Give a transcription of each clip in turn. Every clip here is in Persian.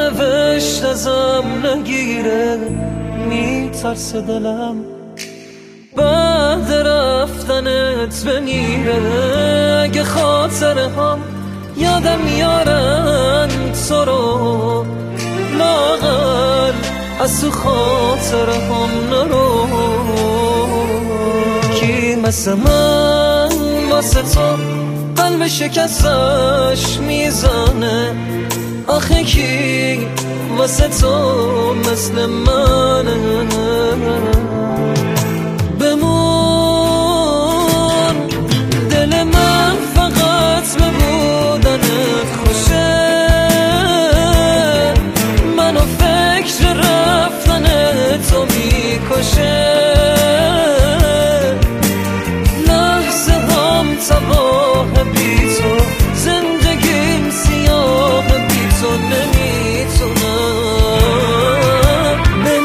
سرنوشت ازم نگیره، میترسه دلم بعد رفتنت بمیره. اگه خاطره هم یادم میارن تو رو، لاغر از تو خاطره هم نرو. کی مثل من واسه تو قلب شکستش میزنه؟ آخه کی واسه تو مثل منه؟ بمون دل من فقط به بودنت خوشه، منو فکر رفتن تو میکشه. لحظه هم تباه بی تو، زندگیم سیاه بی تو نمیتونم.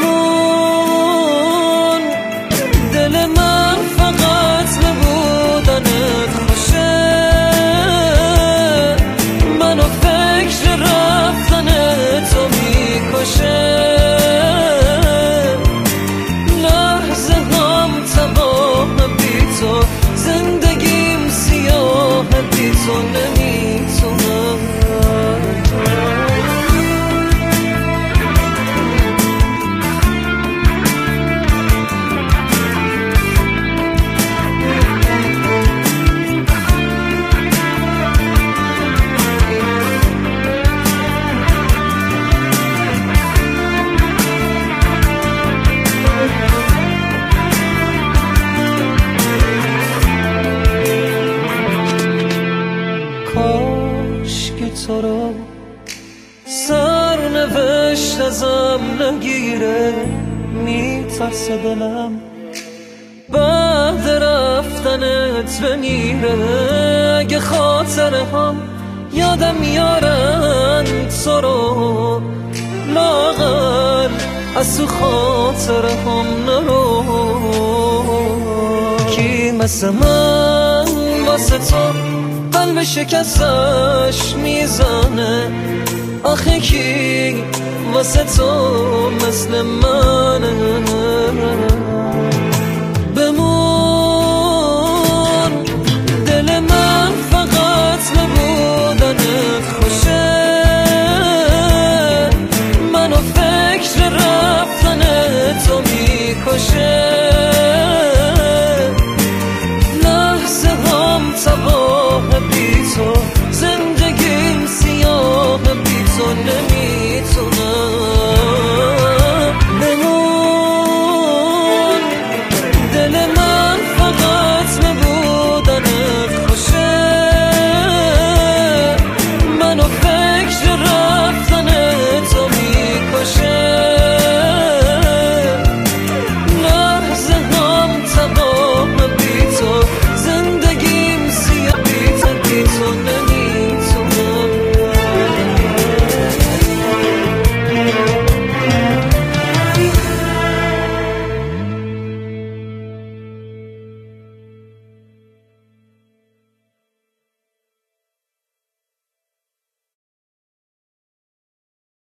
بمون دل من فقط به بودنت خوشه، منو فکر رفتن تو میکشه. لحظه هم تباه بی تو، زندگیم سیاه بی تو نمیتونم. کاش که تو رو سرنوشت ازم نگیره، میترسه دلم بعد رفتنت بمیره. اگه خاطره هم یادم میارن تو رو، لاغر از تو خاطره هم نرو. کی مثل من واسه تو قلب شکستش میزنه؟ آخه کی واسه تو مثل منه؟ بمون دل من فقط به بودنت خوشه، منو فکر رفتن تو میکشه. لحظه هم تباه بی تو، زندگیم سیاه بی تو نمیتونم.